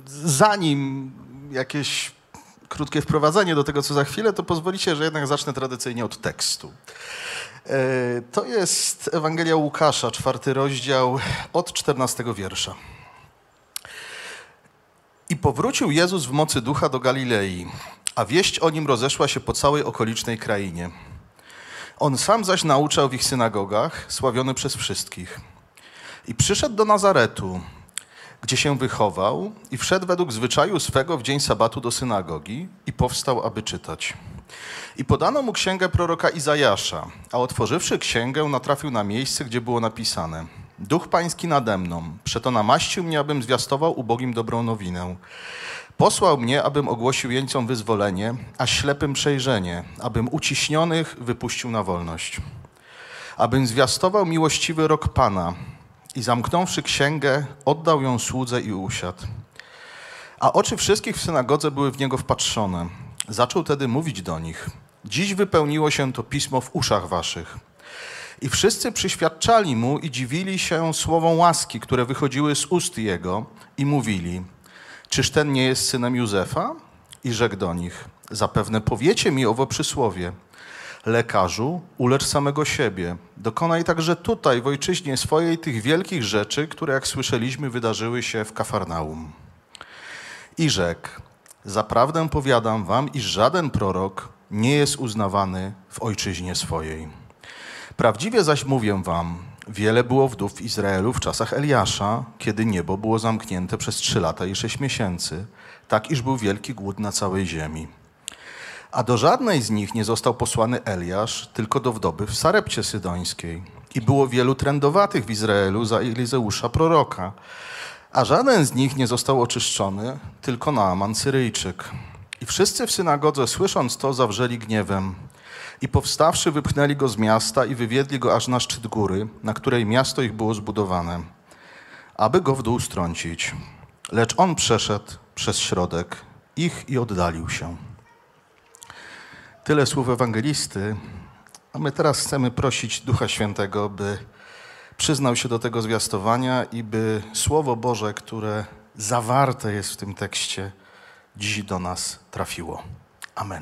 zanim jakieś krótkie wprowadzenie do tego, co za chwilę, to pozwolicie, że jednak zacznę tradycyjnie od tekstu. To jest Ewangelia Łukasza, 4 rozdział, od 14 wiersza. I powrócił Jezus w mocy ducha do Galilei, a wieść o nim rozeszła się po całej okolicznej krainie. On sam zaś nauczał w ich synagogach, sławiony przez wszystkich. I przyszedł do Nazaretu, gdzie się wychował, i wszedł według zwyczaju swego w dzień sabatu do synagogi i powstał, aby czytać. I podano mu księgę proroka Izajasza, a otworzywszy księgę, natrafił na miejsce, gdzie było napisane: Duch Pański nade mną, przeto namaścił mnie, abym zwiastował ubogim dobrą nowinę. Posłał mnie, abym ogłosił jeńcom wyzwolenie, a ślepym przejrzenie, abym uciśnionych wypuścił na wolność. Abym zwiastował miłościwy rok Pana i zamknąwszy księgę, oddał ją słudze i usiadł. A oczy wszystkich w synagodze były w niego wpatrzone. Zaczął tedy mówić do nich: Dziś wypełniło się to pismo w uszach waszych. I wszyscy przyświadczali mu i dziwili się słowom łaski, które wychodziły z ust jego, i mówili: Czyż ten nie jest synem Józefa? I rzekł do nich: Zapewne powiecie mi owo przysłowie: Lekarzu, ulecz samego siebie. Dokonaj także tutaj, w ojczyźnie swojej, tych wielkich rzeczy, które, jak słyszeliśmy, wydarzyły się w Kafarnaum. I rzekł: Zaprawdę powiadam wam, iż żaden prorok nie jest uznawany w ojczyźnie swojej. Prawdziwie zaś mówię wam, wiele było wdów w Izraelu w czasach Eliasza, kiedy niebo było zamknięte przez 3 lata i 6 miesięcy, tak iż był wielki głód na całej ziemi. A do żadnej z nich nie został posłany Eliasz, tylko do wdowy w Sarepcie Sydońskiej. I było wielu trędowatych w Izraelu za Elizeusza proroka, a żaden z nich nie został oczyszczony, tylko Naaman Syryjczyk. I wszyscy w synagodze, słysząc to, zawrzeli gniewem. I powstawszy, wypchnęli go z miasta i wywiedli go aż na szczyt góry, na której miasto ich było zbudowane, aby go w dół strącić. Lecz on przeszedł przez środek ich i oddalił się. Tyle słów ewangelisty, a my teraz chcemy prosić Ducha Świętego, by przyznał się do tego zwiastowania i by Słowo Boże, które zawarte jest w tym tekście, dziś do nas trafiło. Amen.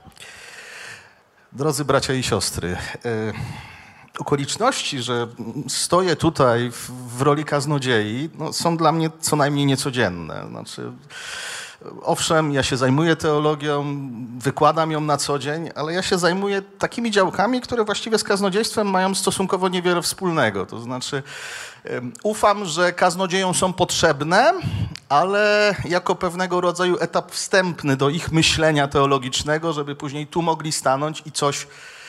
Drodzy bracia i siostry, okoliczności, że stoję tutaj w roli kaznodziei, są dla mnie co najmniej niecodzienne. Znaczy, owszem, ja się zajmuję teologią, wykładam ją na co dzień, ale ja się zajmuję takimi działkami, które właściwie z kaznodziejstwem mają stosunkowo niewiele wspólnego. To znaczy, ufam, że kaznodziejom są potrzebne, ale jako pewnego rodzaju etap wstępny do ich myślenia teologicznego, żeby później tu mogli stanąć i coś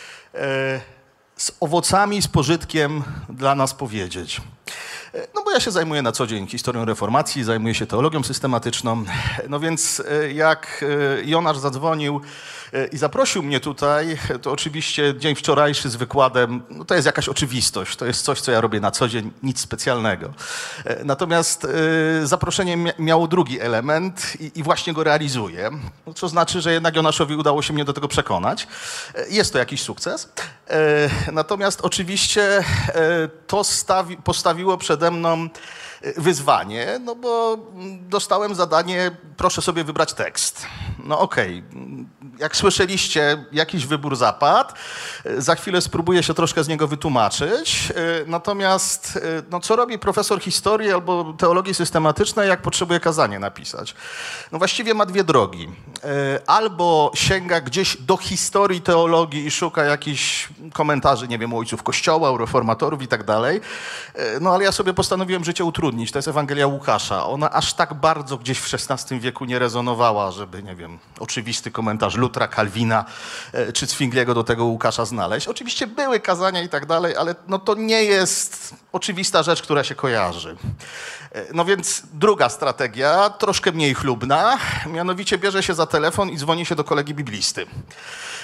z owocami, z pożytkiem dla nas powiedzieć. No bo ja się zajmuję na co dzień historią reformacji, zajmuję się teologią systematyczną. No więc jak Jonasz zadzwonił i zaprosił mnie tutaj, to oczywiście dzień wczorajszy z wykładem, no to jest jakaś oczywistość, to jest coś, co ja robię na co dzień, nic specjalnego. Natomiast zaproszenie miało drugi element i właśnie go realizuję, co znaczy, że jednak Jonaszowi udało się mnie do tego przekonać. Jest to jakiś sukces. Natomiast oczywiście to postawiło przede mną wyzwanie, no bo dostałem zadanie, proszę sobie wybrać tekst. No okej, jak słyszeliście, jakiś wybór zapadł, za chwilę spróbuję się troszkę z niego wytłumaczyć, natomiast no, co robi profesor historii albo teologii systematycznej, jak potrzebuje kazanie napisać? No właściwie ma 2 drogi. Albo sięga gdzieś do historii teologii i szuka jakichś komentarzy, nie wiem, u ojców Kościoła, u reformatorów i tak dalej, no ale ja sobie postanowiłem życie utrudnić. To jest Ewangelia Łukasza. Ona aż tak bardzo gdzieś w XVI wieku nie rezonowała, żeby, nie wiem, oczywisty komentarz Lutra, Kalwina czy Zwingliego do tego Łukasza znaleźć. Oczywiście były kazania i tak dalej, ale no to nie jest oczywista rzecz, która się kojarzy. No więc druga strategia, troszkę mniej chlubna, mianowicie bierze się za telefon i dzwoni się do kolegi biblisty.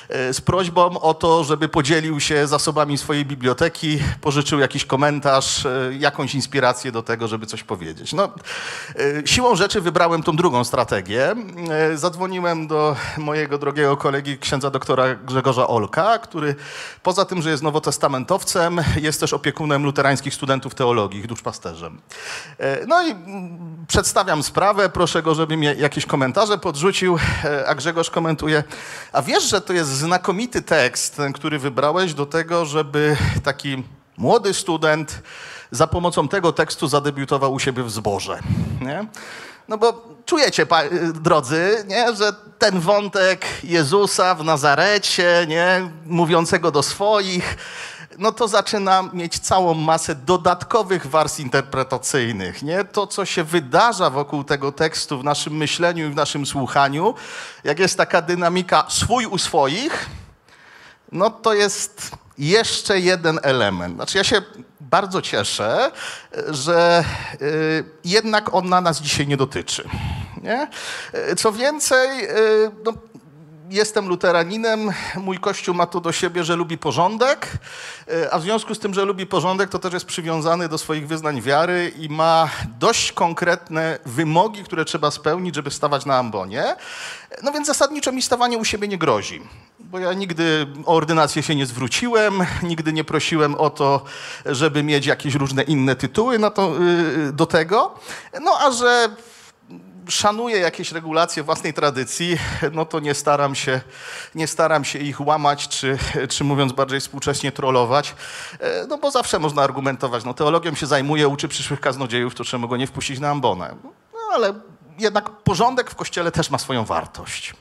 z prośbą o to, żeby podzielił się zasobami swojej biblioteki, pożyczył jakiś komentarz, jakąś inspirację do tego, żeby coś powiedzieć. No, siłą rzeczy wybrałem tą drugą strategię. Zadzwoniłem do mojego drogiego kolegi, księdza doktora Grzegorza Olka, który poza tym, że jest nowotestamentowcem, jest też opiekunem luterańskich studentów teologii, ich duszpasterzem. No i przedstawiam sprawę, proszę go, żeby mi jakieś komentarze podrzucił, a Grzegorz komentuje: a wiesz, że to jest znakomity tekst, ten, który wybrałeś do tego, żeby taki młody student za pomocą tego tekstu zadebiutował u siebie w zborze, nie? No bo czujecie, drodzy, nie, że ten wątek Jezusa w Nazarecie, nie, mówiącego do swoich, no to zaczyna mieć całą masę dodatkowych warstw interpretacyjnych. Nie? To, co się wydarza wokół tego tekstu w naszym myśleniu i w naszym słuchaniu, jak jest taka dynamika swój u swoich, no to jest jeszcze jeden element. Znaczy ja się bardzo cieszę, że jednak on na nas dzisiaj nie dotyczy. Nie? Co więcej, no, jestem luteraninem, mój Kościół ma to do siebie, że lubi porządek, a w związku z tym, że lubi porządek, to też jest przywiązany do swoich wyznań wiary i ma dość konkretne wymogi, które trzeba spełnić, żeby stawać na ambonie. No więc zasadniczo mi stawanie u siebie nie grozi, bo ja nigdy o ordynację się nie zwróciłem, nigdy nie prosiłem o to, żeby mieć jakieś różne inne tytuły do tego, no a że szanuję jakieś regulacje własnej tradycji, no to nie staram się ich łamać, czy mówiąc bardziej współcześnie trollować, no bo zawsze można argumentować, no teologią się zajmuje, uczy przyszłych kaznodziejów, to czemu go nie wpuścić na ambonę. No ale jednak porządek w Kościele też ma swoją wartość.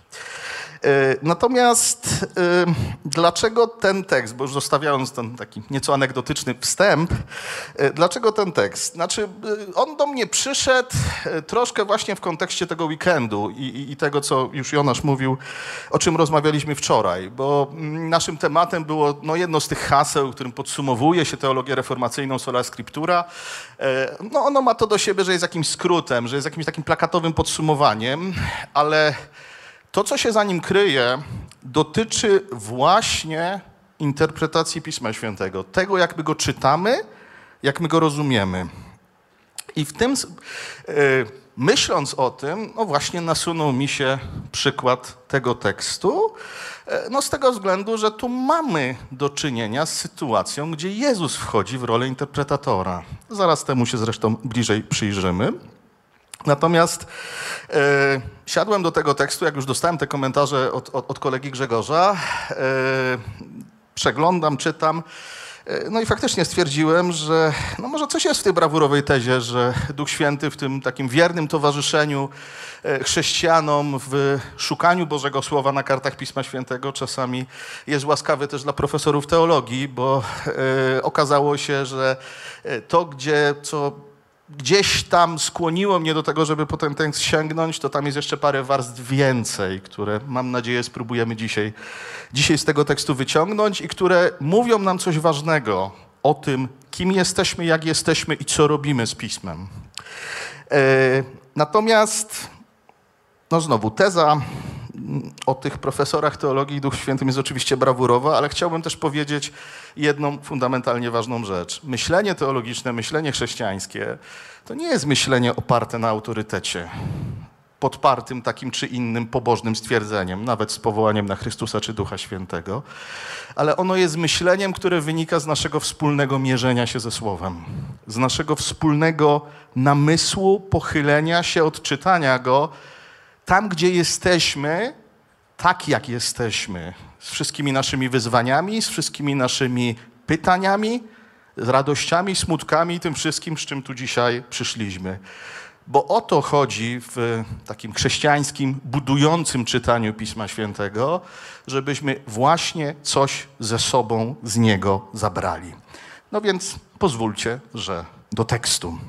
Natomiast dlaczego ten tekst, bo już zostawiając ten taki nieco anegdotyczny wstęp, dlaczego ten tekst? Znaczy, on do mnie przyszedł troszkę właśnie w kontekście tego weekendu i tego, co już Jonasz mówił, o czym rozmawialiśmy wczoraj, bo naszym tematem było jedno z tych haseł, którym podsumowuje się teologię reformacyjną sola scriptura. No ono ma to do siebie, że jest jakimś skrótem, że jest jakimś takim plakatowym podsumowaniem, ale to, co się za nim kryje, dotyczy właśnie interpretacji Pisma Świętego, tego, jak my go czytamy, jak my go rozumiemy. I w tym, myśląc o tym, no właśnie nasunął mi się przykład tego tekstu, no z tego względu, że tu mamy do czynienia z sytuacją, gdzie Jezus wchodzi w rolę interpretatora. Zaraz temu się zresztą bliżej przyjrzymy. Natomiast siadłem do tego tekstu, jak już dostałem te komentarze od kolegi Grzegorza, przeglądam, czytam, no i faktycznie stwierdziłem, że no może coś jest w tej brawurowej tezie, że Duch Święty w tym takim wiernym towarzyszeniu chrześcijanom w szukaniu Bożego Słowa na kartach Pisma Świętego czasami jest łaskawy też dla profesorów teologii, bo okazało się, że to, gdzieś tam skłoniło mnie do tego, żeby po ten tekst sięgnąć, to tam jest jeszcze parę warstw więcej, które mam nadzieję spróbujemy dzisiaj z tego tekstu wyciągnąć i które mówią nam coś ważnego o tym, kim jesteśmy, jak jesteśmy i co robimy z Pismem. Natomiast, no znowu, teza o tych profesorach teologii i Duchu Świętym jest oczywiście brawurowa, ale chciałbym też powiedzieć jedną fundamentalnie ważną rzecz. Myślenie teologiczne, myślenie chrześcijańskie to nie jest myślenie oparte na autorytecie, podpartym takim czy innym pobożnym stwierdzeniem, nawet z powołaniem na Chrystusa czy Ducha Świętego, ale ono jest myśleniem, które wynika z naszego wspólnego mierzenia się ze Słowem, z naszego wspólnego namysłu, pochylenia się, odczytania go tam, gdzie jesteśmy, tak jak jesteśmy, z wszystkimi naszymi wyzwaniami, z wszystkimi naszymi pytaniami, z radościami, smutkami i tym wszystkim, z czym tu dzisiaj przyszliśmy. Bo o to chodzi w takim chrześcijańskim, budującym czytaniu Pisma Świętego, żebyśmy właśnie coś ze sobą z niego zabrali. No więc pozwólcie, że do tekstu.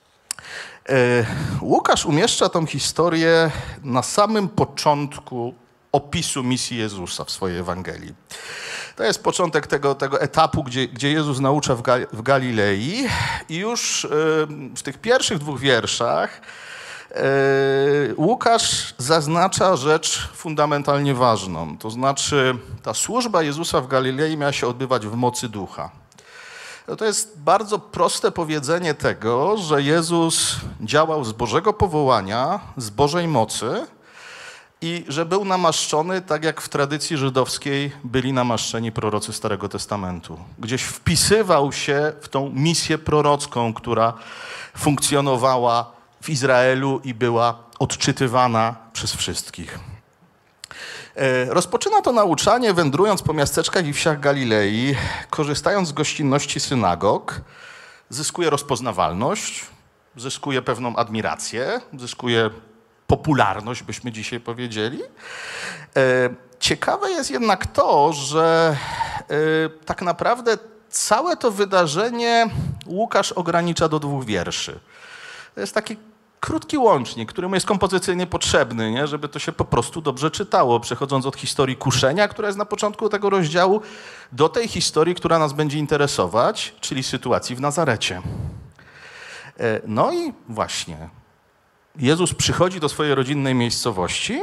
Łukasz umieszcza tą historię na samym początku opisu misji Jezusa w swojej Ewangelii. To jest początek tego etapu, gdzie Jezus naucza w Galilei i już w tych pierwszych 2 wierszach Łukasz zaznacza rzecz fundamentalnie ważną. To znaczy, ta służba Jezusa w Galilei miała się odbywać w mocy ducha. To jest bardzo proste powiedzenie tego, że Jezus działał z Bożego powołania, z Bożej mocy i że był namaszczony tak jak w tradycji żydowskiej byli namaszczeni prorocy Starego Testamentu. Gdzieś wpisywał się w tą misję prorocką, która funkcjonowała w Izraelu i była odczytywana przez wszystkich. Rozpoczyna to nauczanie wędrując po miasteczkach i wsiach Galilei, korzystając z gościnności synagog, zyskuje rozpoznawalność, zyskuje pewną admirację, zyskuje popularność, byśmy dzisiaj powiedzieli. Ciekawe jest jednak to, że tak naprawdę całe to wydarzenie Łukasz ogranicza do 2 wierszy. To jest taki krótki łącznik, który mu jest kompozycyjnie potrzebny, nie? Żeby to się po prostu dobrze czytało, przechodząc od historii kuszenia, która jest na początku tego rozdziału, do tej historii, która nas będzie interesować, czyli sytuacji w Nazarecie. No i właśnie, Jezus przychodzi do swojej rodzinnej miejscowości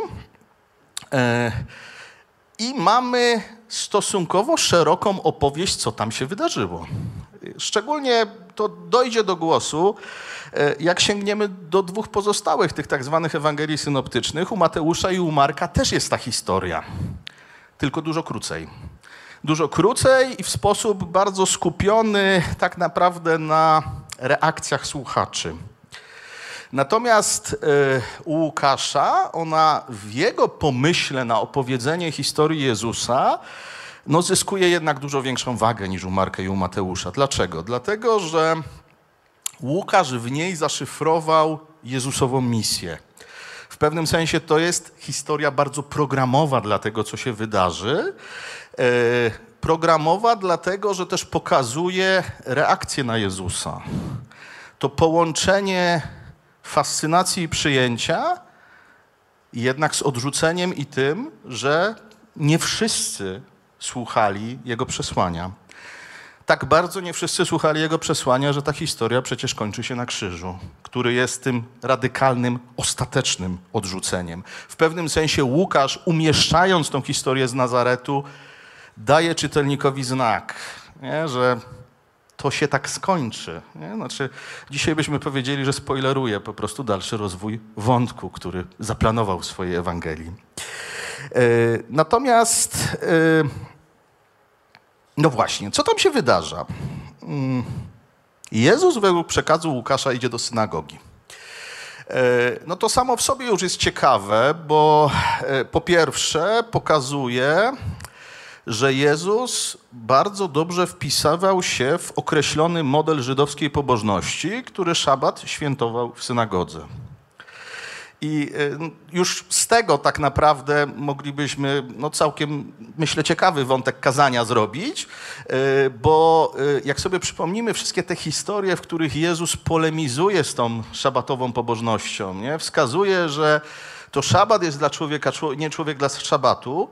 i mamy stosunkowo szeroką opowieść, co tam się wydarzyło. Szczególnie to dojdzie do głosu, jak sięgniemy do 2 pozostałych tych tak zwanych Ewangelii synoptycznych. U Mateusza i u Marka też jest ta historia, tylko dużo krócej. Dużo krócej i w sposób bardzo skupiony tak naprawdę na reakcjach słuchaczy. Natomiast u Łukasza, ona w jego pomyśle na opowiedzenie historii Jezusa zyskuje jednak dużo większą wagę niż u Marka i u Mateusza. Dlaczego? Dlatego, że Łukasz w niej zaszyfrował Jezusową misję. W pewnym sensie to jest historia bardzo programowa dla tego, co się wydarzy. Programowa dlatego, że też pokazuje reakcję na Jezusa. To połączenie fascynacji i przyjęcia, jednak z odrzuceniem i tym, że nie wszyscy słuchali Jego przesłania. Tak bardzo nie wszyscy słuchali Jego przesłania, że ta historia przecież kończy się na krzyżu, który jest tym radykalnym, ostatecznym odrzuceniem. W pewnym sensie Łukasz, umieszczając tą historię z Nazaretu, daje czytelnikowi znak, nie? Że to się tak skończy. Nie? Znaczy, dzisiaj byśmy powiedzieli, że spoileruje po prostu dalszy rozwój wątku, który zaplanował w swojej Ewangelii. Natomiast, no właśnie, co tam się wydarza? Jezus według przekazu Łukasza idzie do synagogi. No to samo w sobie już jest ciekawe, bo po pierwsze pokazuje, że Jezus bardzo dobrze wpisywał się w określony model żydowskiej pobożności, który szabat świętował w synagodze. I już z tego tak naprawdę moglibyśmy całkiem, myślę, ciekawy wątek kazania zrobić, bo jak sobie przypomnimy wszystkie te historie, w których Jezus polemizuje z tą szabatową pobożnością, nie? Wskazuje, że to szabat jest dla człowieka, nie człowiek dla szabatu,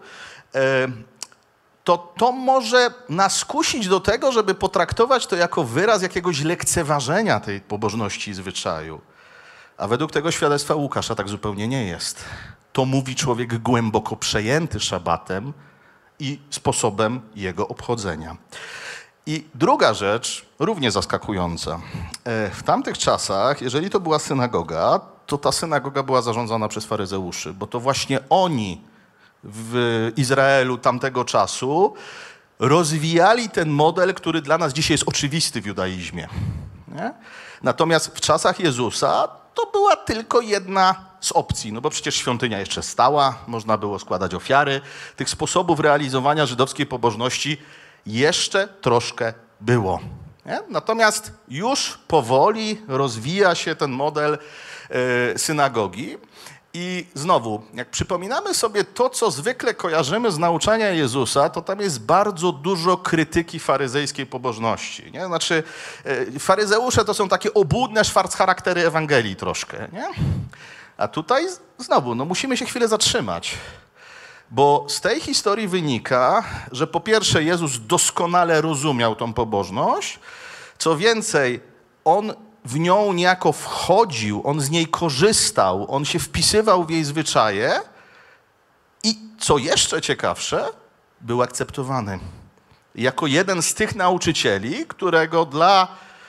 to może nas kusić do tego, żeby potraktować to jako wyraz jakiegoś lekceważenia tej pobożności i zwyczaju. A według tego świadectwa Łukasza tak zupełnie nie jest. To mówi człowiek głęboko przejęty szabatem i sposobem jego obchodzenia. I druga rzecz, równie zaskakująca. W tamtych czasach, jeżeli to była synagoga, to ta synagoga była zarządzana przez faryzeuszy, bo to właśnie oni w Izraelu tamtego czasu rozwijali ten model, który dla nas dzisiaj jest oczywisty w judaizmie. Nie? Natomiast w czasach Jezusa to była tylko jedna z opcji, bo przecież świątynia jeszcze stała, można było składać ofiary. Tych sposobów realizowania żydowskiej pobożności jeszcze troszkę było. Nie? Natomiast już powoli rozwija się ten model synagogi. I znowu, jak przypominamy sobie to, co zwykle kojarzymy z nauczania Jezusa, to tam jest bardzo dużo krytyki faryzejskiej pobożności. Nie? Znaczy, faryzeusze to są takie obłudne szwarccharaktery Ewangelii troszkę. Nie? A tutaj znowu, musimy się chwilę zatrzymać. Bo z tej historii wynika, że po pierwsze Jezus doskonale rozumiał tą pobożność. Co więcej, On w nią niejako wchodził, on z niej korzystał, on się wpisywał w jej zwyczaje i co jeszcze ciekawsze, był akceptowany. Jako jeden z tych nauczycieli, którego dla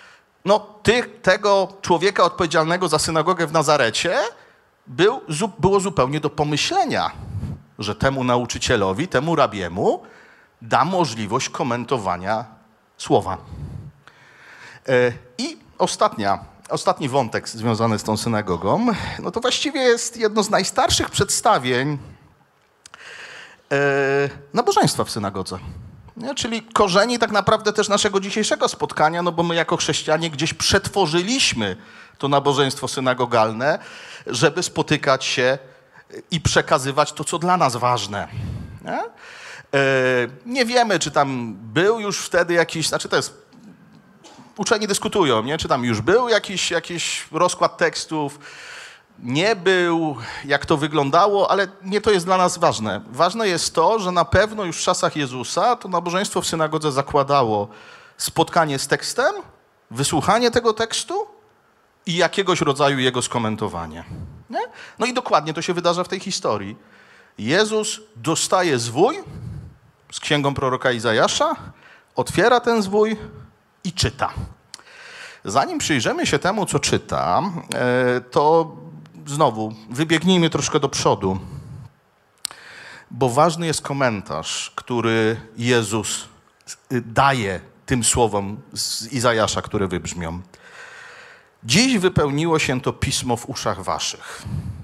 tego człowieka odpowiedzialnego za synagogę w Nazarecie było zupełnie do pomyślenia, że temu nauczycielowi, temu rabiemu da możliwość komentowania słowa. I ostatni wątek związany z tą synagogą, no to właściwie jest jedno z najstarszych przedstawień nabożeństwa w synagodze. Nie? Czyli korzeni tak naprawdę też naszego dzisiejszego spotkania, no bo my jako chrześcijanie gdzieś przetworzyliśmy to nabożeństwo synagogalne, żeby spotykać się i przekazywać to, co dla nas ważne. Nie? Nie wiemy, czy tam był już wtedy jakiś, uczeni dyskutują, nie? Czy tam już był jakiś rozkład tekstów, nie był, jak to wyglądało, ale nie to jest dla nas ważne. Ważne jest to, że na pewno już w czasach Jezusa to nabożeństwo w synagodze zakładało spotkanie z tekstem, wysłuchanie tego tekstu i jakiegoś rodzaju jego skomentowanie. Nie? No i dokładnie to się wydarza w tej historii. Jezus dostaje zwój z księgą proroka Izajasza, otwiera ten zwój i czyta. Zanim przyjrzymy się temu, co czyta, to znowu wybiegnijmy troszkę do przodu, bo ważny jest komentarz, który Jezus daje tym słowom z Izajasza, które wybrzmią. Dziś wypełniło się to pismo w uszach waszych.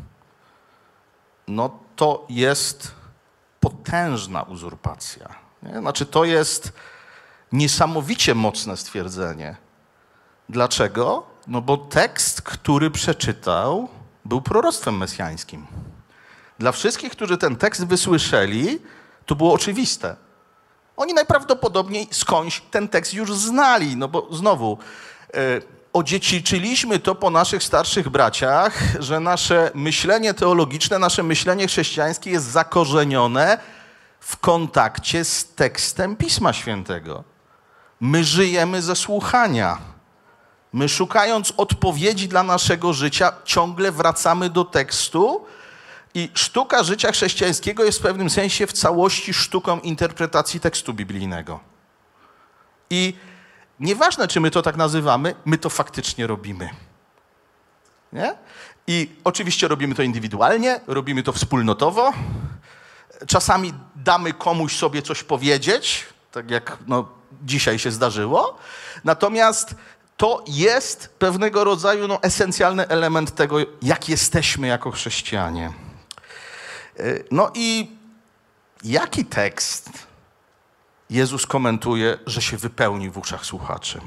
No to jest potężna uzurpacja. Nie? Znaczy to jest niesamowicie mocne stwierdzenie. Dlaczego? No bo tekst, który przeczytał, był proroctwem mesjańskim. Dla wszystkich, którzy ten tekst wysłyszeli, to było oczywiste. Oni najprawdopodobniej skądś ten tekst już znali, no bo znowu odziedziczyliśmy to po naszych starszych braciach, że nasze myślenie teologiczne, nasze myślenie chrześcijańskie jest zakorzenione w kontakcie z tekstem Pisma Świętego. My żyjemy ze słuchania. My szukając odpowiedzi dla naszego życia ciągle wracamy do tekstu i sztuka życia chrześcijańskiego jest w pewnym sensie w całości sztuką interpretacji tekstu biblijnego. I nieważne, czy my to tak nazywamy, my to faktycznie robimy. Nie? I oczywiście robimy to indywidualnie, robimy to wspólnotowo. Czasami damy komuś sobie coś powiedzieć, tak jak dzisiaj się zdarzyło. Natomiast to jest pewnego rodzaju esencjalny element tego, jak jesteśmy jako chrześcijanie. No i jaki tekst Jezus komentuje, że się wypełni w uszach słuchaczy?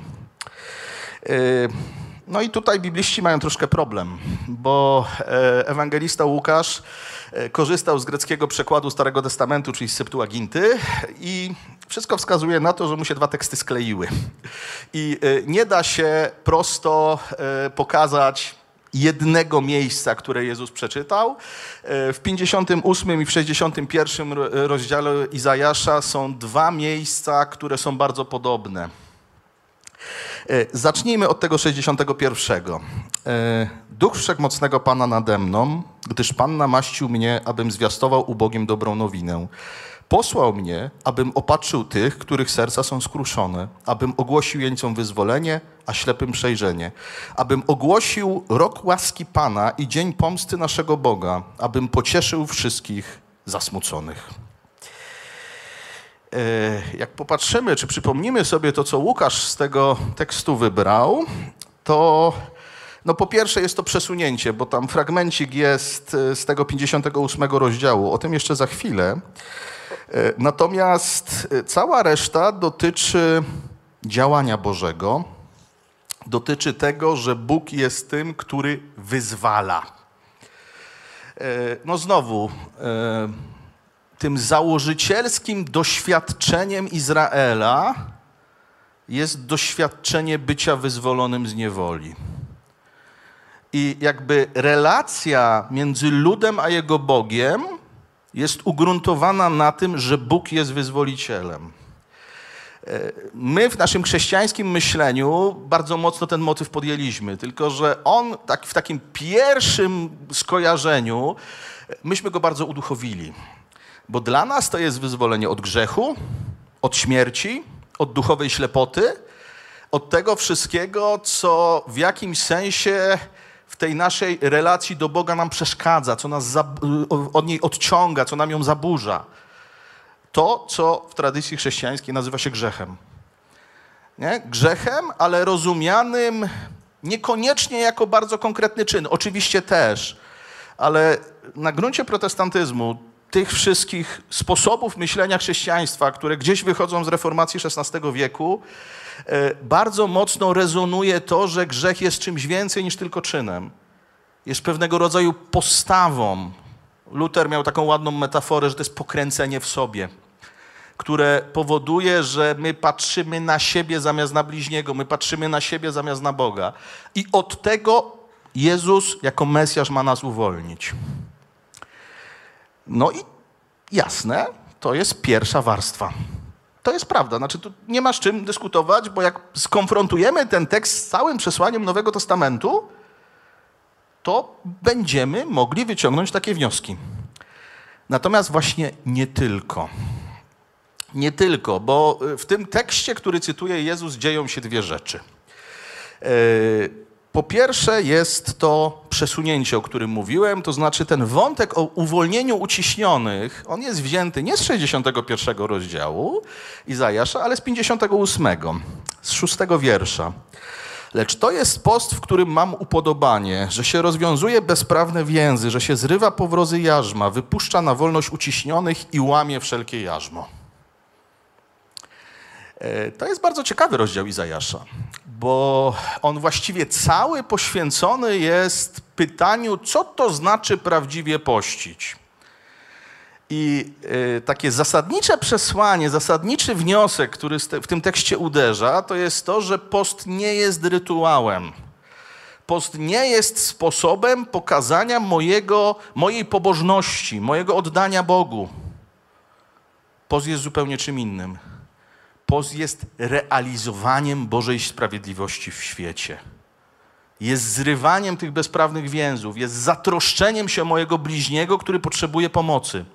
No i tutaj bibliści mają troszkę problem, bo ewangelista Łukasz korzystał z greckiego przekładu Starego Testamentu, czyli z Septuaginty i wszystko wskazuje na to, że mu się dwa teksty skleiły. I nie da się prosto pokazać jednego miejsca, które Jezus przeczytał. W 58 i w 61 rozdziale Izajasza są dwa miejsca, które są bardzo podobne. Zacznijmy od tego 61. Duch Wszechmocnego Pana nade mną, gdyż Pan namaścił mnie, abym zwiastował ubogim dobrą nowinę. Posłał mnie, abym opatrzył tych, których serca są skruszone, abym ogłosił jeńcom wyzwolenie, a ślepym przejrzenie, abym ogłosił rok łaski Pana i dzień pomsty naszego Boga, abym pocieszył wszystkich zasmuconych. Jak popatrzymy, czy przypomnimy sobie to, co Łukasz z tego tekstu wybrał, to po pierwsze jest to przesunięcie, bo tam fragmencik jest z tego 58 rozdziału, o tym jeszcze za chwilę. Natomiast cała reszta dotyczy działania Bożego, dotyczy tego, że Bóg jest tym, który wyzwala. Znowu, tym założycielskim doświadczeniem Izraela jest doświadczenie bycia wyzwolonym z niewoli. I jakby relacja między ludem a jego Bogiem jest ugruntowana na tym, że Bóg jest wyzwolicielem. My w naszym chrześcijańskim myśleniu bardzo mocno ten motyw podjęliśmy, tylko że on w takim pierwszym skojarzeniu, myśmy go bardzo uduchowili. Bo dla nas to jest wyzwolenie od grzechu, od śmierci, od duchowej ślepoty, od tego wszystkiego, co w jakimś sensie w tej naszej relacji do Boga nam przeszkadza, co nas od niej odciąga, co nam ją zaburza. To, co w tradycji chrześcijańskiej nazywa się grzechem. Nie? Grzechem, ale rozumianym niekoniecznie jako bardzo konkretny czyn. Oczywiście też, ale na gruncie protestantyzmu tych wszystkich sposobów myślenia chrześcijaństwa, które gdzieś wychodzą z reformacji XVI wieku, bardzo mocno rezonuje to, że grzech jest czymś więcej niż tylko czynem. Jest pewnego rodzaju postawą. Luter miał taką ładną metaforę, że to jest pokręcenie w sobie, które powoduje, że my patrzymy na siebie zamiast na bliźniego, my patrzymy na siebie zamiast na Boga. I od tego Jezus jako Mesjasz ma nas uwolnić. No i jasne, to jest pierwsza warstwa. To jest prawda, znaczy tu nie ma z czym dyskutować, bo jak skonfrontujemy ten tekst z całym przesłaniem Nowego Testamentu, to będziemy mogli wyciągnąć takie wnioski. Natomiast właśnie nie tylko. Nie tylko, bo w tym tekście, który cytuje Jezus, dzieją się dwie rzeczy. Po pierwsze jest to przesunięcie, o którym mówiłem, to znaczy ten wątek o uwolnieniu uciśnionych, on jest wzięty nie z 61 rozdziału Izajasza, ale z 58, z 6 wiersza. Lecz to jest post, w którym mam upodobanie, że się rozwiązuje bezprawne więzy, że się zrywa powrozy jarzma, wypuszcza na wolność uciśnionych i łamie wszelkie jarzmo. To jest bardzo ciekawy rozdział Izajasza, bo on właściwie cały poświęcony jest pytaniu, co to znaczy prawdziwie pościć. I takie zasadnicze przesłanie, zasadniczy wniosek, który w tym tekście uderza, to jest to, że post nie jest rytuałem. Post nie jest sposobem pokazania mojej pobożności, mojego oddania Bogu. Post jest zupełnie czym innym. Post jest realizowaniem Bożej sprawiedliwości w świecie. Jest zrywaniem tych bezprawnych więzów, jest zatroszczeniem się o mojego bliźniego, który potrzebuje pomocy.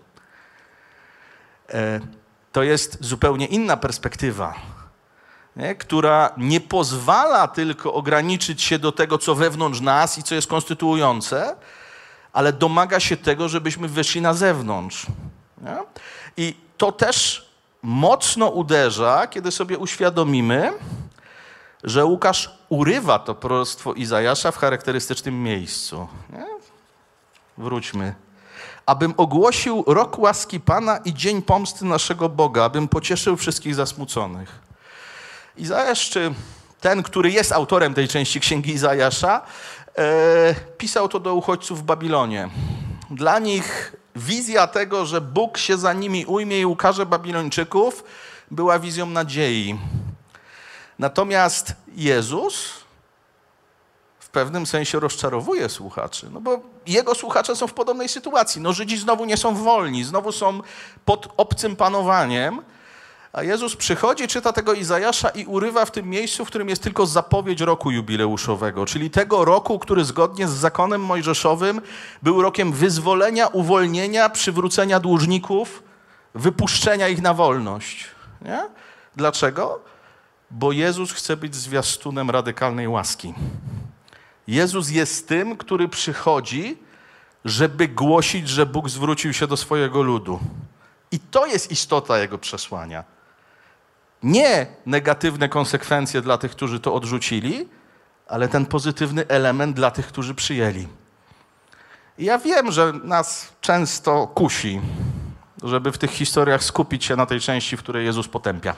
To jest zupełnie inna perspektywa, nie? Która nie pozwala tylko ograniczyć się do tego, co wewnątrz nas i co jest konstytuujące, ale domaga się tego, żebyśmy wyszli na zewnątrz. Nie? I to też mocno uderza, kiedy sobie uświadomimy, że Łukasz urywa to proroctwo Izajasza w charakterystycznym miejscu. Nie? Wróćmy. Abym ogłosił rok łaski Pana i dzień pomsty naszego Boga, abym pocieszył wszystkich zasmuconych. Izajasz, czy ten, który jest autorem tej części Księgi Izajasza, pisał to do uchodźców w Babilonie. Dla nich wizja tego, że Bóg się za nimi ujmie i ukaże Babilończyków, była wizją nadziei. Natomiast Jezus w pewnym sensie rozczarowuje słuchaczy, no bo jego słuchacze są w podobnej sytuacji. No Żydzi znowu nie są wolni, znowu są pod obcym panowaniem, a Jezus przychodzi, czyta tego Izajasza i urywa w tym miejscu, w którym jest tylko zapowiedź roku jubileuszowego, czyli tego roku, który zgodnie z zakonem mojżeszowym był rokiem wyzwolenia, uwolnienia, przywrócenia dłużników, wypuszczenia ich na wolność. Nie? Dlaczego? Bo Jezus chce być zwiastunem radykalnej łaski. Jezus jest tym, który przychodzi, żeby głosić, że Bóg zwrócił się do swojego ludu. I to jest istota jego przesłania. Nie negatywne konsekwencje dla tych, którzy to odrzucili, ale ten pozytywny element dla tych, którzy przyjęli. I ja wiem, że nas często kusi, żeby w tych historiach skupić się na tej części, w której Jezus potępia.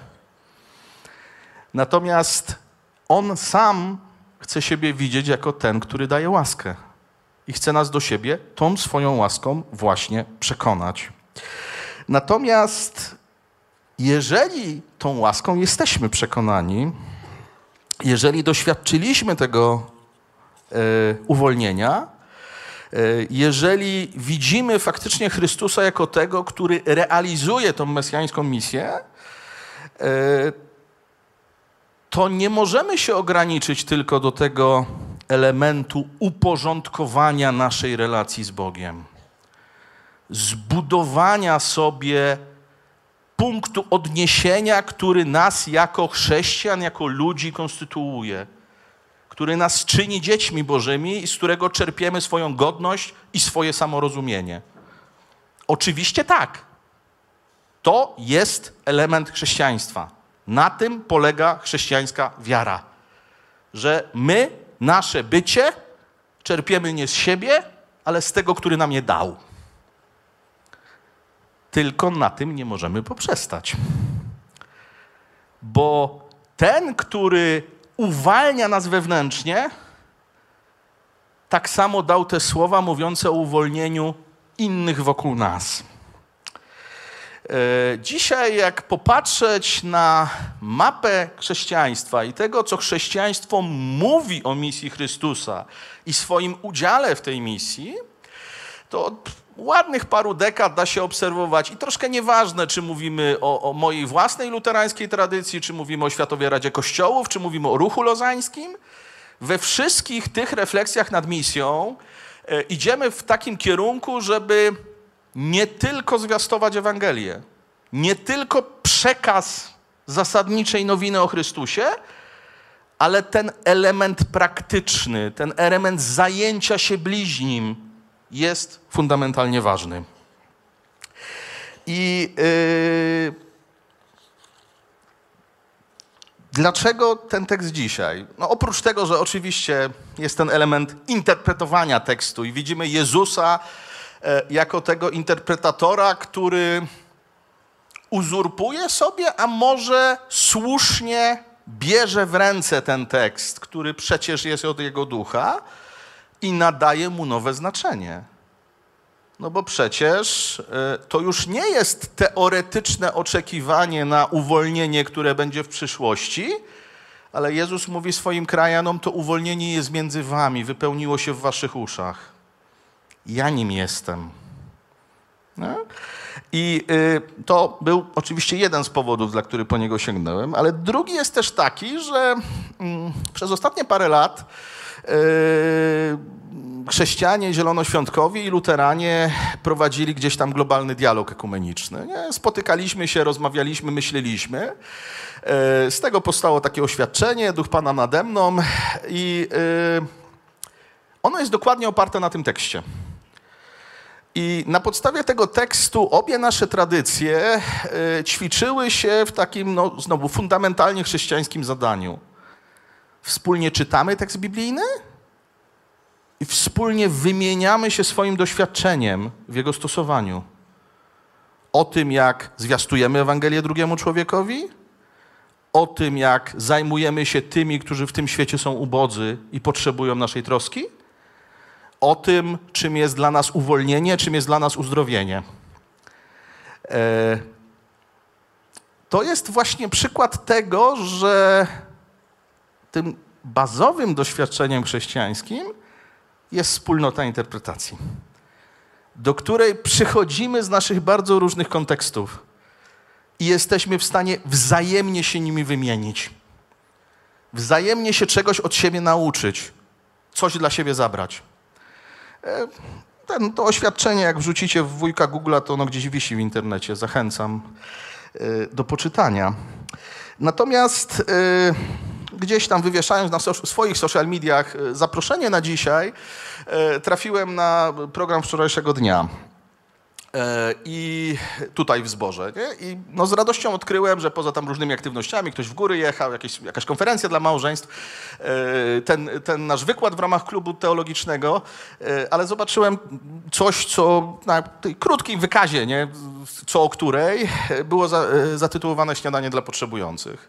Natomiast On sam chce siebie widzieć jako ten, który daje łaskę. I chce nas do siebie tą swoją łaską właśnie przekonać. Natomiast jeżeli tą łaską jesteśmy przekonani, jeżeli doświadczyliśmy tego uwolnienia, jeżeli widzimy faktycznie Chrystusa jako tego, który realizuje tą mesjańską misję, to nie możemy się ograniczyć tylko do tego elementu uporządkowania naszej relacji z Bogiem. Zbudowania sobie punktu odniesienia, który nas jako chrześcijan, jako ludzi konstytuuje, który nas czyni dziećmi Bożymi i z którego czerpiemy swoją godność i swoje samorozumienie. Oczywiście tak. To jest element chrześcijaństwa. Na tym polega chrześcijańska wiara. Że my, nasze bycie, czerpiemy nie z siebie, ale z tego, który nam je dał. Tylko na tym nie możemy poprzestać. Bo ten, który uwalnia nas wewnętrznie, tak samo dał te słowa mówiące o uwolnieniu innych wokół nas. Dzisiaj, jak popatrzeć na mapę chrześcijaństwa i tego, co chrześcijaństwo mówi o misji Chrystusa i swoim udziale w tej misji, to od ładnych paru dekad da się obserwować i troszkę nieważne, czy mówimy o mojej własnej luterańskiej tradycji, czy mówimy o Światowej Radzie Kościołów, czy mówimy o Ruchu Lozańskim, we wszystkich tych refleksjach nad misją idziemy w takim kierunku, żeby nie tylko zwiastować Ewangelię, nie tylko przekaz zasadniczej nowiny o Chrystusie, ale ten element praktyczny, ten element zajęcia się bliźnim jest fundamentalnie ważny. I dlaczego ten tekst dzisiaj? No oprócz tego, że oczywiście jest ten element interpretowania tekstu i widzimy Jezusa jako tego interpretatora, który uzurpuje sobie, a może słusznie bierze w ręce ten tekst, który przecież jest od Jego Ducha i nadaje mu nowe znaczenie. No bo przecież to już nie jest teoretyczne oczekiwanie na uwolnienie, które będzie w przyszłości, ale Jezus mówi swoim krajanom, to uwolnienie jest między wami, wypełniło się w waszych uszach. Ja nim jestem. No? I to był oczywiście jeden z powodów, dla których po niego sięgnąłem, ale drugi jest też taki, że przez ostatnie parę lat chrześcijanie zielonoświątkowi i luteranie prowadzili gdzieś tam globalny dialog ekumeniczny. Nie? Spotykaliśmy się, rozmawialiśmy, myśleliśmy. Z tego powstało takie oświadczenie, Duch Pana nade mną i ono jest dokładnie oparte na tym tekście. I na podstawie tego tekstu obie nasze tradycje ćwiczyły się w takim, no, znowu, fundamentalnie chrześcijańskim zadaniu. Wspólnie czytamy tekst biblijny i wspólnie wymieniamy się swoim doświadczeniem w jego stosowaniu. O tym, jak zwiastujemy Ewangelię drugiemu człowiekowi, o tym, jak zajmujemy się tymi, którzy w tym świecie są ubodzy i potrzebują naszej troski, o tym, czym jest dla nas uwolnienie, czym jest dla nas uzdrowienie. To jest właśnie przykład tego, że tym bazowym doświadczeniem chrześcijańskim jest wspólnota interpretacji, do której przychodzimy z naszych bardzo różnych kontekstów i jesteśmy w stanie wzajemnie się nimi wymienić, wzajemnie się czegoś od siebie nauczyć, coś dla siebie zabrać. To oświadczenie, jak wrzucicie w wujka Google'a, to ono gdzieś wisi w internecie. Zachęcam do poczytania. Natomiast gdzieś tam wywieszając na swoich social mediach zaproszenie na dzisiaj, trafiłem na program wczorajszego dnia. I tutaj w Zborze. Nie? I no z radością odkryłem, że poza tam różnymi aktywnościami, ktoś w góry jechał, jakaś konferencja dla małżeństw, ten nasz wykład w ramach klubu teologicznego, ale zobaczyłem coś, co na tej krótkim wykazie, nie? Co o której, było zatytułowane Śniadanie dla potrzebujących.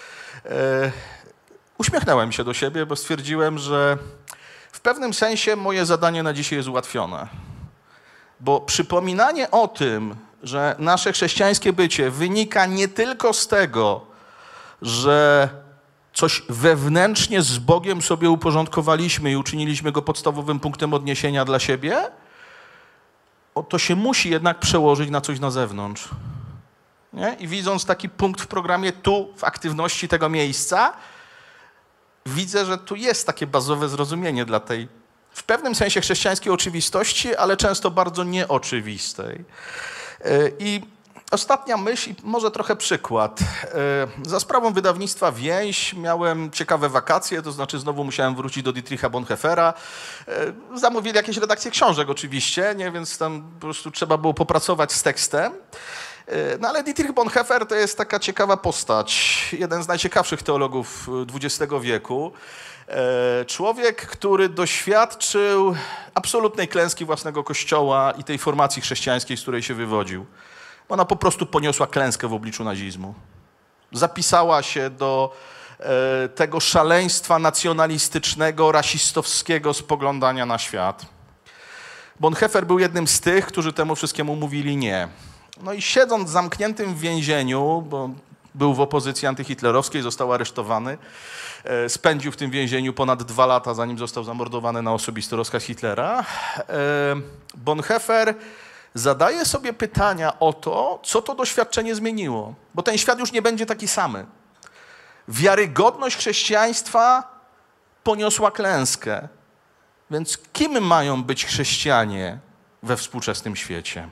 Uśmiechnąłem się do siebie, bo stwierdziłem, że w pewnym sensie moje zadanie na dzisiaj jest ułatwione. Bo przypominanie o tym, że nasze chrześcijańskie bycie wynika nie tylko z tego, że coś wewnętrznie z Bogiem sobie uporządkowaliśmy i uczyniliśmy go podstawowym punktem odniesienia dla siebie, to się musi jednak przełożyć na coś na zewnątrz. Nie? I widząc taki punkt w programie tu, w aktywności tego miejsca, widzę, że tu jest takie bazowe zrozumienie dla tej w pewnym sensie chrześcijańskiej oczywistości, ale często bardzo nieoczywistej. I ostatnia myśl i może trochę przykład. Za sprawą wydawnictwa Więź miałem ciekawe wakacje, to znaczy znowu musiałem wrócić do Dietricha Bonhoeffera. Zamówili jakieś redakcje książek oczywiście, nie? Więc tam po prostu trzeba było popracować z tekstem. No ale Dietrich Bonhoeffer to jest taka ciekawa postać, jeden z najciekawszych teologów XX wieku. Człowiek, który doświadczył absolutnej klęski własnego kościoła i tej formacji chrześcijańskiej, z której się wywodził. Ona po prostu poniosła klęskę w obliczu nazizmu. Zapisała się do tego szaleństwa nacjonalistycznego, rasistowskiego spoglądania na świat. Bonhoeffer był jednym z tych, którzy temu wszystkiemu mówili nie. No i siedząc zamkniętym w więzieniu, bo był w opozycji antyhitlerowskiej, został aresztowany, spędził w tym więzieniu ponad 2 lata, zanim został zamordowany na osobisty rozkaz Hitlera. Bonhoeffer zadaje sobie pytania o to, co to doświadczenie zmieniło, bo ten świat już nie będzie taki sam. Wiarygodność chrześcijaństwa poniosła klęskę, więc kim mają być chrześcijanie we współczesnym świecie?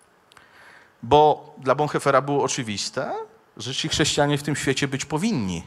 Bo dla Bonhoeffera było oczywiste, że ci chrześcijanie w tym świecie być powinni.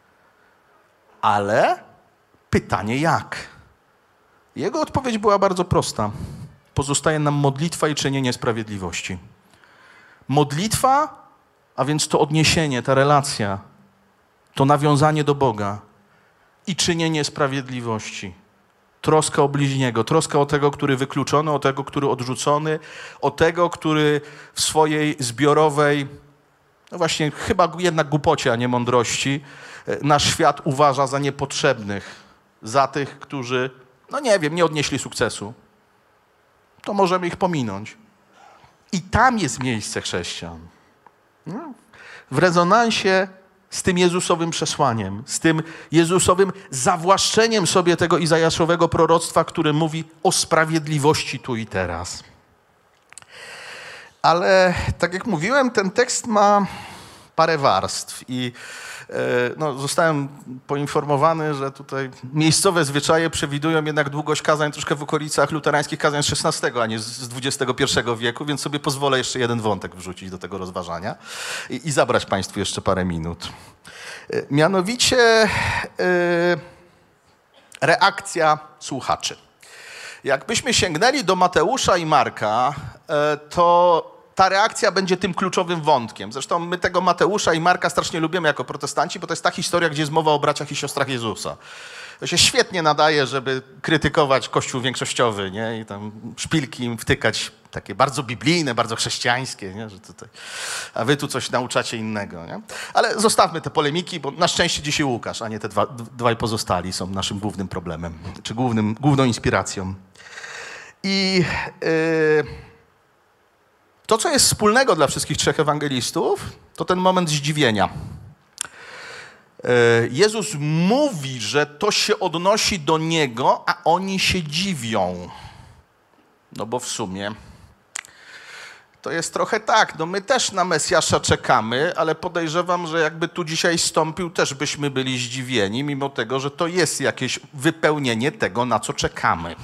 Ale pytanie jak? Jego odpowiedź była bardzo prosta. Pozostaje nam modlitwa i czynienie sprawiedliwości. Modlitwa, a więc to odniesienie, ta relacja, to nawiązanie do Boga i czynienie sprawiedliwości. Troska o bliźniego, troska o tego, który wykluczony, o tego, który odrzucony, o tego, który w swojej zbiorowej, no właśnie chyba jednak głupocie, a nie mądrości, nasz świat uważa za niepotrzebnych, za tych, którzy, no nie wiem, nie odnieśli sukcesu. To możemy ich pominąć. I tam jest miejsce chrześcijan. W rezonansie z tym Jezusowym przesłaniem, z tym Jezusowym zawłaszczeniem sobie tego izajaszowego proroctwa, które mówi o sprawiedliwości tu i teraz. Ale tak jak mówiłem, ten tekst ma parę warstw i no, zostałem poinformowany, że tutaj miejscowe zwyczaje przewidują jednak długość kazań troszkę w okolicach luterańskich kazań z XVI, a nie z XXI wieku, więc sobie pozwolę jeszcze jeden wątek wrzucić do tego rozważania i zabrać Państwu jeszcze parę minut. Mianowicie reakcja słuchaczy. Jakbyśmy sięgnęli do Mateusza i Marka, to ta reakcja będzie tym kluczowym wątkiem. Zresztą my tego Mateusza i Marka strasznie lubimy jako protestanci, bo to jest ta historia, gdzie jest mowa o braciach i siostrach Jezusa. To się świetnie nadaje, żeby krytykować Kościół większościowy, nie? I tam szpilki im wtykać, takie bardzo biblijne, bardzo chrześcijańskie, nie? Że tutaj, a wy tu coś nauczacie innego. Nie? Ale zostawmy te polemiki, bo na szczęście dzisiaj Łukasz, a nie te dwaj pozostali są naszym głównym problemem, czy główną inspiracją. I to, co jest wspólnego dla wszystkich 3 ewangelistów, to ten moment zdziwienia. Jezus mówi, że to się odnosi do Niego, a oni się dziwią. No bo w sumie to jest trochę tak, no my też na Mesjasza czekamy, ale podejrzewam, że jakby tu dzisiaj stąpił, też byśmy byli zdziwieni, mimo tego, że to jest jakieś wypełnienie tego, na co czekamy.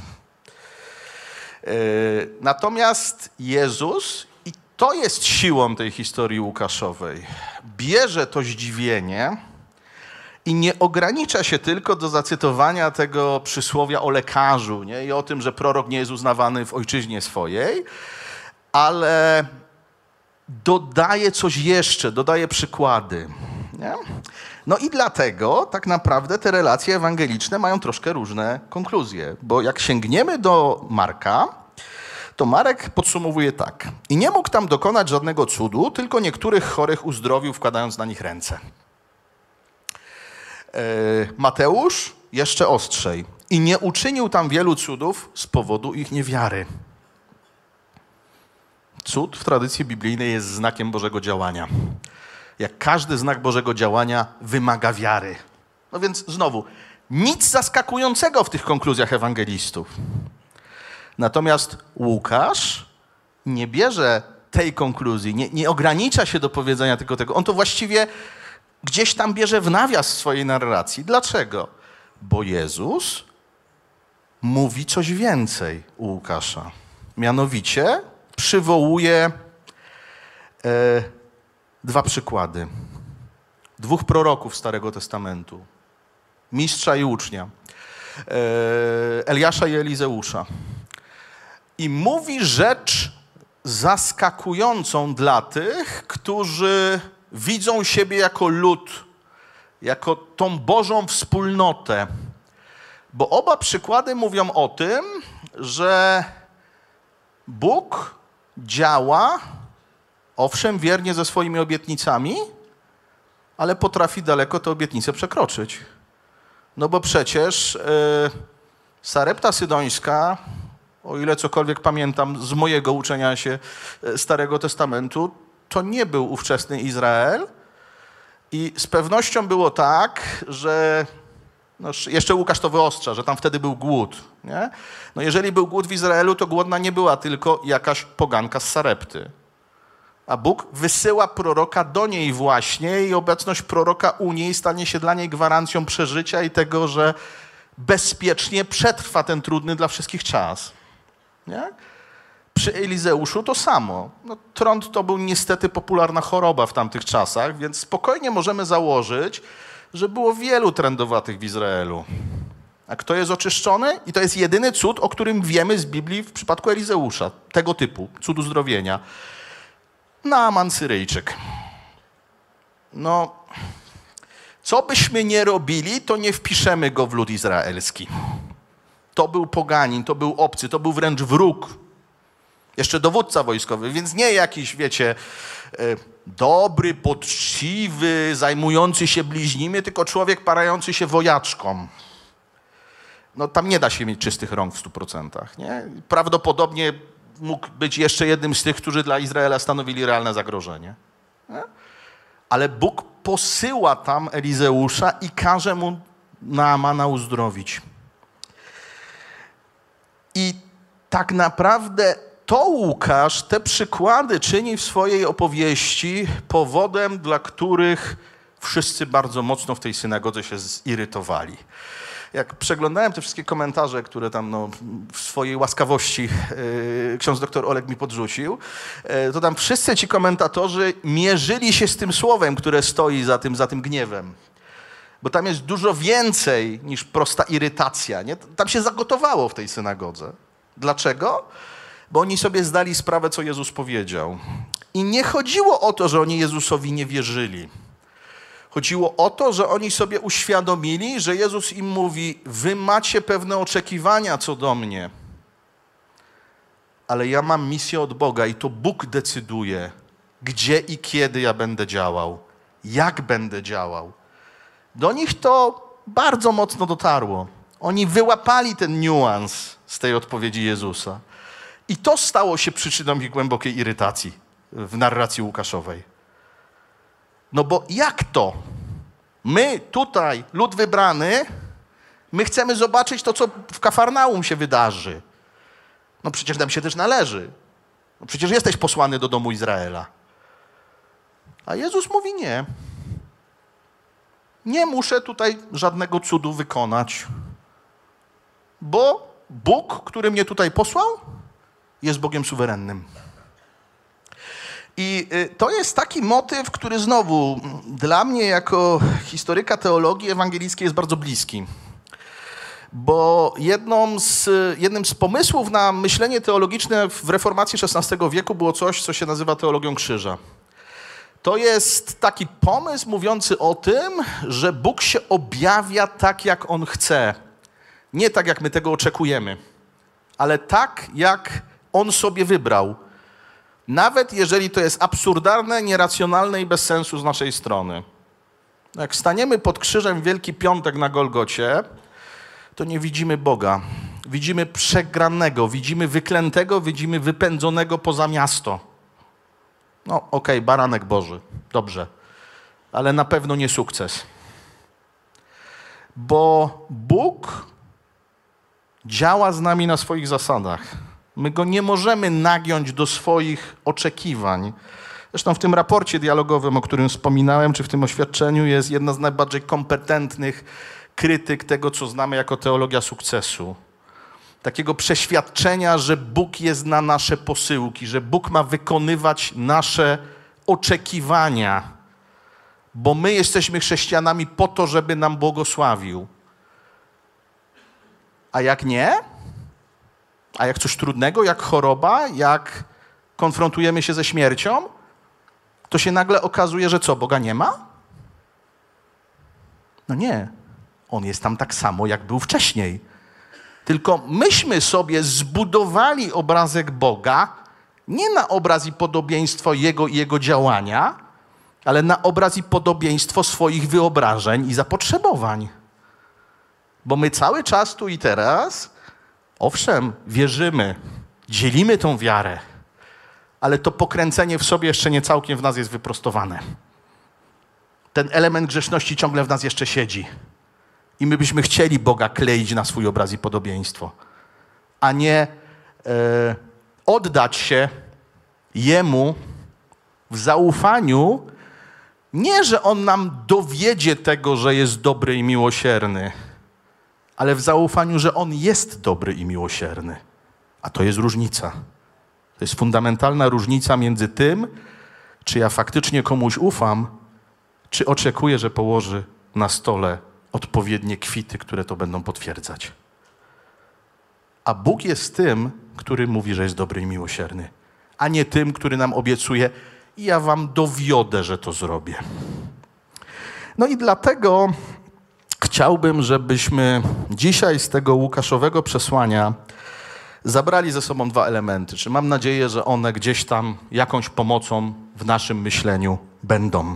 Natomiast Jezus, i to jest siłą tej historii Łukaszowej, bierze to zdziwienie i nie ogranicza się tylko do zacytowania tego przysłowia o lekarzu, nie? I o tym, że prorok nie jest uznawany w ojczyźnie swojej, ale dodaje coś jeszcze, dodaje przykłady. Nie? No i dlatego tak naprawdę te relacje ewangeliczne mają troszkę różne konkluzje, bo jak sięgniemy do Marka, to Marek podsumowuje tak. I nie mógł tam dokonać żadnego cudu, tylko niektórych chorych uzdrowił, wkładając na nich ręce. Mateusz jeszcze ostrzej. I nie uczynił tam wielu cudów z powodu ich niewiary. Cud w tradycji biblijnej jest znakiem Bożego działania. Jak każdy znak Bożego działania wymaga wiary. No więc znowu, nic zaskakującego w tych konkluzjach ewangelistów. Natomiast Łukasz nie bierze tej konkluzji. Nie ogranicza się do powiedzenia tylko tego. On to właściwie gdzieś tam bierze w nawias swojej narracji. Dlaczego? Bo Jezus mówi coś więcej u Łukasza. Mianowicie przywołuje dwa przykłady. Dwóch proroków Starego Testamentu. Mistrza i ucznia. Eliasza i Elizeusza. I mówi rzecz zaskakującą dla tych, którzy widzą siebie jako lud, jako tą Bożą wspólnotę. Bo oba przykłady mówią o tym, że Bóg działa, owszem, wiernie ze swoimi obietnicami, ale potrafi daleko te obietnice przekroczyć. No bo przecież Sarepta Sydońska, o ile cokolwiek pamiętam z mojego uczenia się Starego Testamentu, to nie był ówczesny Izrael. I z pewnością było tak, że no jeszcze Łukasz to wyostrza, że tam wtedy był głód. Nie? No jeżeli był głód w Izraelu, to głodna nie była tylko jakaś poganka z Sarepty. A Bóg wysyła proroka do niej właśnie i obecność proroka u niej stanie się dla niej gwarancją przeżycia i tego, że bezpiecznie przetrwa ten trudny dla wszystkich czas. Nie? Przy Elizeuszu to samo. No, trąd to był niestety popularna choroba w tamtych czasach, więc spokojnie możemy założyć, że było wielu trędowatych w Izraelu. A kto jest oczyszczony? I to jest jedyny cud, o którym wiemy z Biblii w przypadku Elizeusza. Tego typu, cud uzdrowienia. Naaman Syryjczyk. No, co byśmy nie robili, to nie wpiszemy go w lud izraelski. To był poganin, to był obcy, to był wręcz wróg. Jeszcze dowódca wojskowy, więc nie jakiś, wiecie, dobry, poczciwy, zajmujący się bliźnimi, tylko człowiek parający się wojaczką. No tam nie da się mieć czystych rąk w 100%. Nie? Prawdopodobnie mógł być jeszcze jednym z tych, którzy dla Izraela stanowili realne zagrożenie. Nie? Ale Bóg posyła tam Elizeusza i każe mu Naamana uzdrowić. I tak naprawdę to Łukasz te przykłady czyni w swojej opowieści powodem, dla których wszyscy bardzo mocno w tej synagodze się zirytowali. Jak przeglądałem te wszystkie komentarze, które tam w swojej łaskawości ksiądz doktor Oleg mi podrzucił, to tam wszyscy ci komentatorzy mierzyli się z tym słowem, które stoi za tym gniewem. Bo tam jest dużo więcej niż prosta irytacja. Nie? Tam się zagotowało w tej synagodze. Dlaczego? Bo oni sobie zdali sprawę, co Jezus powiedział. I nie chodziło o to, że oni Jezusowi nie wierzyli. Chodziło o to, że oni sobie uświadomili, że Jezus im mówi, wy macie pewne oczekiwania co do mnie, ale ja mam misję od Boga i to Bóg decyduje, gdzie i kiedy ja będę działał, jak będę działał. Do nich to bardzo mocno dotarło. Oni wyłapali ten niuans z tej odpowiedzi Jezusa. I to stało się przyczyną ich głębokiej irytacji w narracji Łukaszowej. No bo jak to? My tutaj, lud wybrany, my chcemy zobaczyć to, co w Kafarnaum się wydarzy. No przecież nam się też należy. No przecież jesteś posłany do domu Izraela. A Jezus mówi nie. Nie muszę tutaj żadnego cudu wykonać, bo Bóg, który mnie tutaj posłał, jest Bogiem suwerennym. I to jest taki motyw, który znowu dla mnie jako historyka teologii ewangelickiej jest bardzo bliski. Bo jednym z pomysłów na myślenie teologiczne w reformacji XVI wieku było coś, co się nazywa teologią krzyża. To jest taki pomysł mówiący o tym, że Bóg się objawia tak, jak On chce. Nie tak, jak my tego oczekujemy, ale tak, jak On sobie wybrał. Nawet jeżeli to jest absurdalne, nieracjonalne i bez sensu z naszej strony. Jak staniemy pod krzyżem w Wielki Piątek na Golgocie, to nie widzimy Boga. Widzimy przegranego, widzimy wyklętego, widzimy wypędzonego poza miasto. No okej, baranek Boży, dobrze, ale na pewno nie sukces. Bo Bóg działa z nami na swoich zasadach. My go nie możemy nagiąć do swoich oczekiwań. Zresztą w tym raporcie dialogowym, o którym wspominałem, czy w tym oświadczeniu jest jedna z najbardziej kompetentnych krytyk tego, co znamy jako teologia sukcesu. Takiego przeświadczenia, że Bóg jest na nasze posyłki, że Bóg ma wykonywać nasze oczekiwania, bo my jesteśmy chrześcijanami po to, żeby nam błogosławił. A jak nie? A jak coś trudnego, jak choroba, jak konfrontujemy się ze śmiercią, to się nagle okazuje, że co, Boga nie ma? No nie. On jest tam tak samo, jak był wcześniej. Tylko myśmy sobie zbudowali obrazek Boga nie na obraz i podobieństwo Jego i Jego działania, ale na obraz i podobieństwo swoich wyobrażeń i zapotrzebowań. Bo my cały czas tu i teraz, owszem, wierzymy, dzielimy tą wiarę, ale to pokręcenie w sobie jeszcze nie całkiem w nas jest wyprostowane. Ten element grzeszności ciągle w nas jeszcze siedzi. I my byśmy chcieli Boga kleić na swój obraz i podobieństwo, a nie oddać się Jemu w zaufaniu, nie, że On nam dowiedzie tego, że jest dobry i miłosierny, ale w zaufaniu, że On jest dobry i miłosierny. A to jest różnica. To jest fundamentalna różnica między tym, czy ja faktycznie komuś ufam, czy oczekuję, że położy na stole odpowiednie kwity, które to będą potwierdzać. A Bóg jest tym, który mówi, że jest dobry i miłosierny, a nie tym, który nam obiecuje: ja wam dowiodę, że to zrobię. No i dlatego chciałbym, żebyśmy dzisiaj z tego Łukaszowego przesłania zabrali ze sobą dwa elementy. Czy mam nadzieję, że one gdzieś tam jakąś pomocą w naszym myśleniu będą.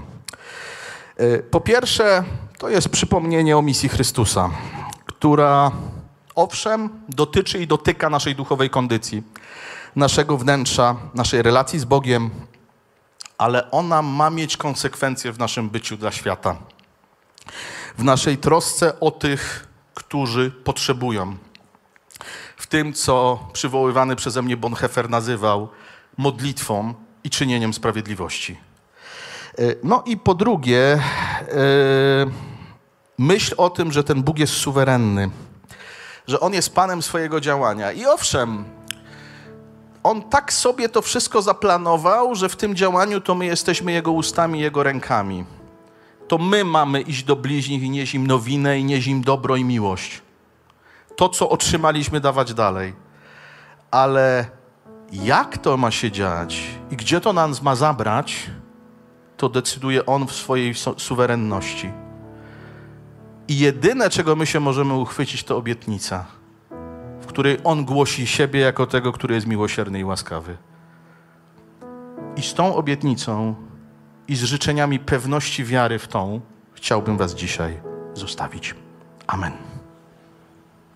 Po pierwsze, to jest przypomnienie o misji Chrystusa, która owszem dotyczy i dotyka naszej duchowej kondycji, naszego wnętrza, naszej relacji z Bogiem, ale ona ma mieć konsekwencje w naszym byciu dla świata, w naszej trosce o tych, którzy potrzebują, w tym, co przywoływany przeze mnie Bonhoeffer nazywał modlitwą i czynieniem sprawiedliwości. No i po drugie, myśl o tym, że ten Bóg jest suwerenny, że On jest Panem swojego działania. I owszem, On tak sobie to wszystko zaplanował, że w tym działaniu to my jesteśmy Jego ustami, Jego rękami. To my mamy iść do bliźnich i nieść im nowinę, i nieść im dobro i miłość. To, co otrzymaliśmy, dawać dalej. Ale jak to ma się dziać i gdzie to nas ma zabrać, to decyduje On w swojej suwerenności. I jedyne, czego my się możemy uchwycić, to obietnica, w której On głosi siebie jako tego, który jest miłosierny i łaskawy. I z tą obietnicą i z życzeniami pewności wiary w tą chciałbym was dzisiaj zostawić. Amen.